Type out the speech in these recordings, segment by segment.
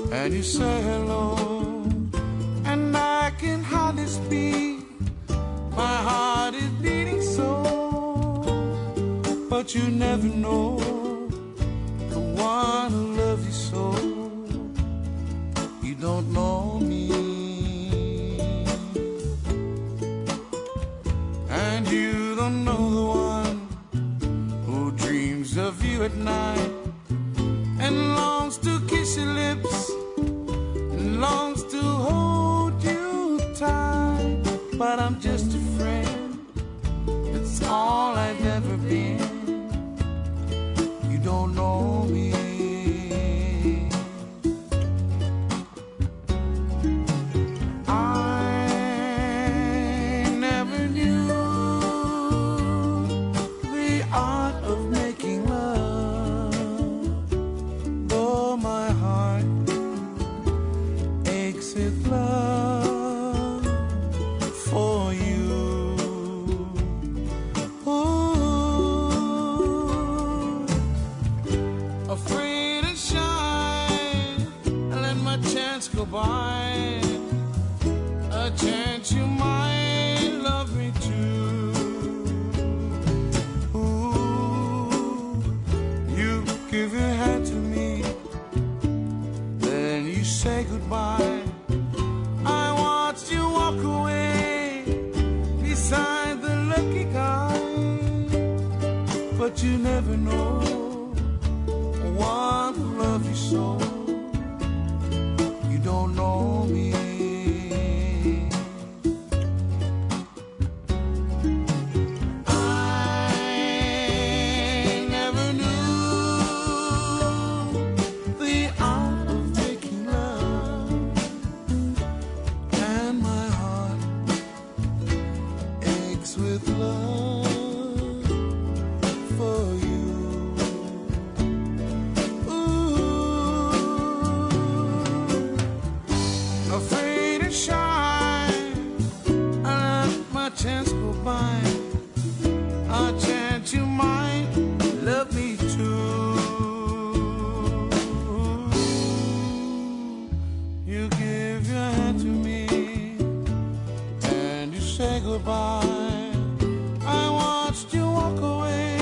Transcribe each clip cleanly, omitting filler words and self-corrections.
and you say hello, and I can hardly speak. My heart is beating so, but you never know the one who loves you so. You don't know me, and you don't know the one who dreams of you at night and longs to kiss your lips and longs to hold you tight. But I'm just a friend, that's all I've ever been. You don't know me. I never knew the art of making love, though my heart aches with love for you. Ooh, afraid to shine, I let my chance go by. A chance you might love me too. Ooh, you give your hand to me, then you say goodbye. I watched you walk away beside the lucky guy, but you never know one who loves you so. You don't know me. I never knew the art of making love, and my heart aches with love for you. Ooh, afraid to shine, I let my chance go by. A chance you might love me too. You give your hand to me and you say goodbye. I watched you walk away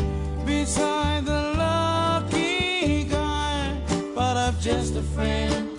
beside the lucky guy, but I'm just a friend,